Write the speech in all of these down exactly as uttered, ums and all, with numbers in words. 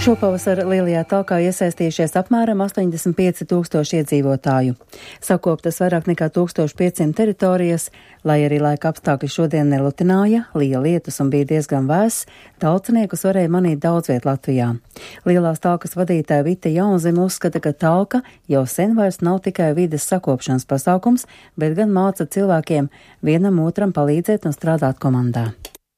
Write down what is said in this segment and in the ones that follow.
Šopavasar Lielajā talkā iesaistījušies apmēram astoņdesmit pieci tūkstoši iedzīvotāju. Sakoptas vairāk nekā tūkstoš piecsimt teritorijas, lai arī laika apstākļi šodien nelutināja, lija lietus un bija diezgan vēss, talceniekus varēja manīt daudz viet Latvijā. Lielās talkas vadītāja Vita Jaunzeme uzskata, ka talka jau sen vairs nav tikai vides sakopšanas pasākums, bet gan māca cilvēkiem vienam otram palīdzēt un strādāt komandā.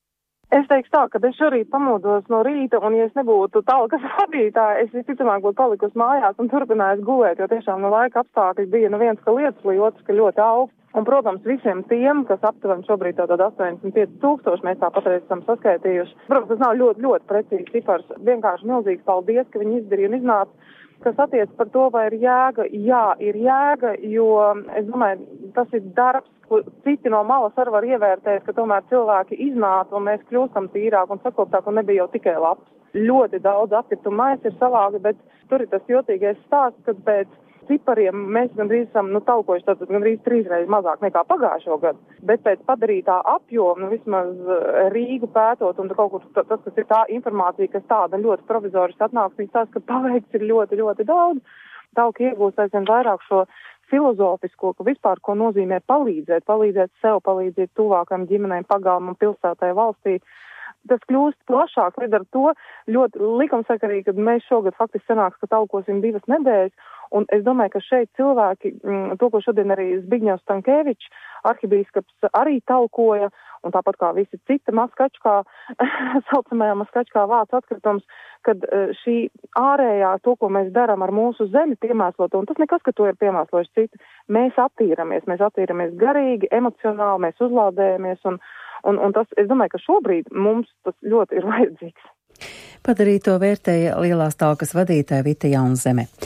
Es teikšu tā, ka es šorīt pamodos no rīta, un ja es nebūtu talkas vadītāja, es visticamāk būtu palikusi mājās un turpinājusi gulēt, jo tiešām no laika apstākļi bija nu viens, ka lietus līja, otrs, ka ļoti augsts. Un, protams, visiem tiem, kas aptuveni šobrīd tātad astoņdesmit pieci tūkstoši, mēs tā patreiz esam saskaitījuši. Protams, tas nav ļoti, ļoti precīzi cipars. Vienkārši milzīgs paldies, ka viņi izdarīja un iznāca. Kas attiec par to, vai ir jēga, jā, ir jēga, jo, es domāju, tas ir darbs, ko citi no malas arī var ievērtēt, ka tomēr cilvēki iznāca un mēs kļūstam tīrāk un sakoptāk un nebija jau tikai labs. Ļoti daudz atkritumu maizi ir savāki, bet tur ir tas jotīgais stāsts, kad pēc cipariem mēs gandrīz esam, nu, talkojuši tātad gandrīz trīsreiz mazāk nekā pagājušo gadu, bet pēc padarītā apjoma, nu, vismaz Rīgu pētot un kaut kur tas, kas ir tā informācija, kas tāda ļoti provizoriski atnāks, viņš tās, ka paveikts ir ļoti, ļoti daudz. Talka iegūst aizvien vairāk šo filozofisko, ka vispār, ko nozīmē palīdzēt, palīdzēt sev, palīdzēt tuvākam ģimenēm, pagalmam, pilsētai, valstī. Tas kļūst plašāk, līdz ar to ļoti likumsakarīgi, kad mēs šogad faktiski sanāks, ka talkosim divas nedēļas, un es domāju, ka šeit cilvēki, to, ko šodien arī Zbigņevs Stankēvičs, arhibīskaps, arī talkoja, un tāpat kā visi citi maskačkā, saucamajā maskačkā vāc atkritums, kad šī ārējā, to, ko mēs darām ar mūsu zemi piemēslot, un tas nekas, ka to ir piemēslojuši citi, mēs attīramies, mēs attīramies garīgi, emocionāli, mēs uzlādējamies, un Un, un tas, es domāju, ka šobrīd mums tas ļoti ir vajadzīgs. Padarīto vērtēja Lielās talkas vadītāja Vita Jaunzeme.